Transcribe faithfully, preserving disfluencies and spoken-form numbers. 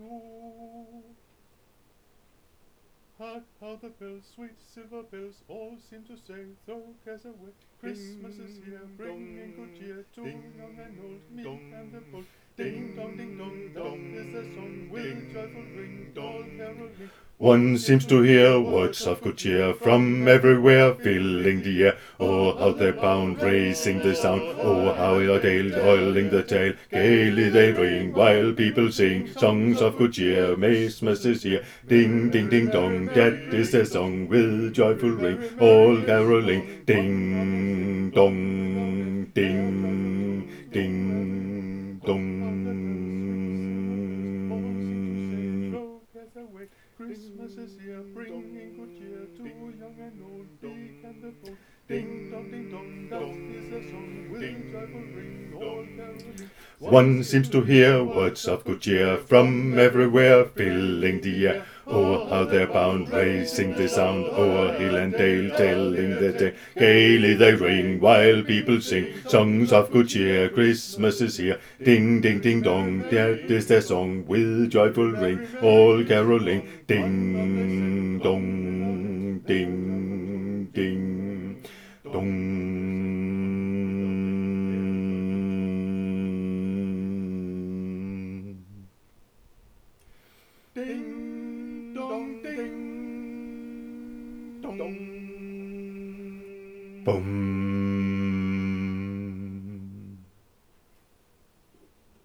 you. Hark how the bells, sweet silver bells, all seem to say, throw cares away. Christmas is here, bringing good cheer to young and old, meek and the bold. Ding dong, ding dong, dong is the song with joyful ring, all caroling. One seems to hear words of good cheer from everywhere, filling the air. Oh, how they pound, raising the sound. Oh, how your tail, oiling the tail. Gaily they ring while people sing songs of good cheer. Christmas is here. Ding, ding, ding, dong. That is the song with joyful ring, all caroling. Ding, dong, ding, ding, dong. Christmas is here, bringing good cheer to young and old, big and the bold. Ding dong, ding dong, that is the song with joyful ring, all caroling. One seems to hear words of good cheer from everywhere, filling the air. Oh, how they're bound, raising the sound o'er hill and dale, telling the tale. Gaily they ring while people sing songs of good cheer. Christmas is here. Ding, ding, ding, dong. That is their song with joyful ring, all caroling. Ding, dong, ding, ding, dong. Ding, dong, ding, dong. Boom.